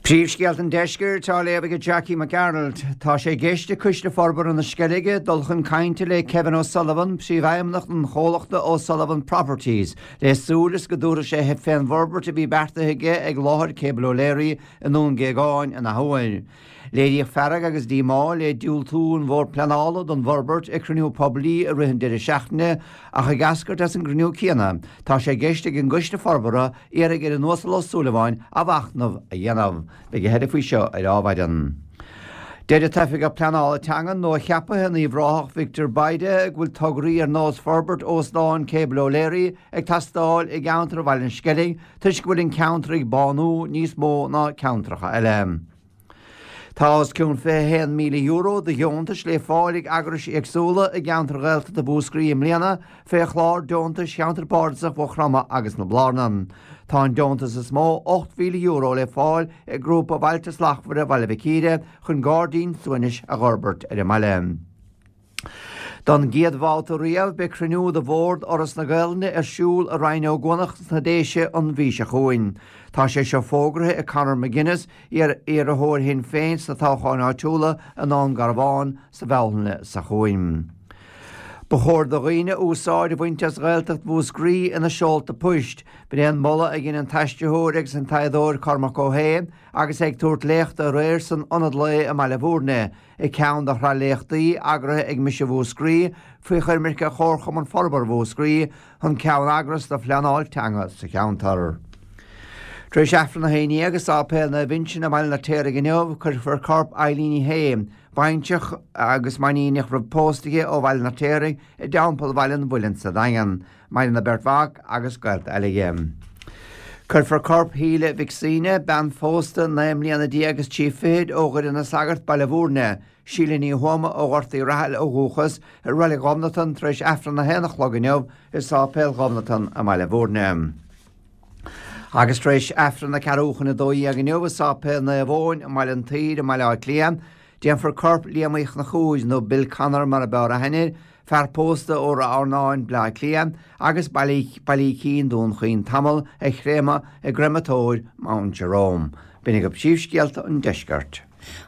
Príomhscéalt an deisceir tá léamh go Jackie McArnold tá sé géiste cuiste forbar an na sceige dulchan cainte le Kevin O'Sullivan príomhhaimneach an chólachta O'Sullivan Properties le súlas go dúra sé he féin Verbert a bhí bertathaige ag láthir Cable O'Leary an nún géáin an na Hawaii. Léadíoh ferrag agus dí má le dúil tún mhór planála don Verbert ag cruniú poblí a rihan de seachne a chu gascart as an gruniú céanna. Tá sé géiste an guiste forbara ar ag an nósal Súlaháin a bhachnamh a dhéanamh. Be head faoi seo ar ábhaidan. Déidir taifig a planála teangan nó cheapathe na bhráthach Victor Baide ag bhfuil tugraí ar nós Verbert Osláin Cable O'Leary ag tastáil ag counter bhhailin scelling tuis go bhfuil an counter ag banú níos mó ná countracha eile. Tá cún €1 milliún de dheontas le fáilig agras agsúla a counter gailta de búscrí im léana fé chlár dheontas counterpáirteach bh chrama agus na blánan. Tá an dheontas is mó €8 milliún le fáil ag grúpa bhailtas lachmhar a bhaile bhicíide chun gádaín suinis a Gorbert ar Malem. Don géadháilta riamh be cruniú de bhórd oras na gailne ar siúl a rhainó gcuannach na déise an bhí se chuin. Tá sé seo fógrathe a Conor McGuinness ar a thóir hin féin sa tácháin áitiúla an ná garbháin sa bhealne sa chuin. Ba chóir do riine úsáid a bhainteas gailteach búscrí ina seolta puist, be éon molla a gin an taisteúir ag san taiddóir Cormac O'Hagan agus ag túirt léachta a réir san anad le a meile bhúrne, i ceann de thra léachtaí agrathe ag mise bhúscrí faoi chuirmirce chórcham an forbar bhúscrí chun ceann agras de phleanáil teanga sa ceantar. Tréis efran na haine agus ápéil na bhinsin a meile na téir gneomh chur fur corp Eileen Hay, bainteach agus maíneach ru póstaige ó bhhail na téir i dampal bhailen bhuiinn sa dagan, maile na Bertmach agus gailt eile. Chur fur corp híle Vicine ben fósta naimlíanana dí agus tíféid ógur na sagart bailehúrne, síle ní thuama ó ghartaí rahall ó gúchas ar roiile gomnatan tréis efran na hénach loganeomh is ápéil gomnatan a meile bhúrne. Agus tréis efran na carúchan na dóí ag neomh sápéil na bhóin a meile an tíad a meile áit líam, déan fur corp líamaich na chúis nó Bill Conor mar a bear a henir, fear pósta ó arnáin blá líam, agus bailí cín dún chuoin tamil ag chréma ag grematóid Mount Jerome. Bínig go síomhscialta an deisceart.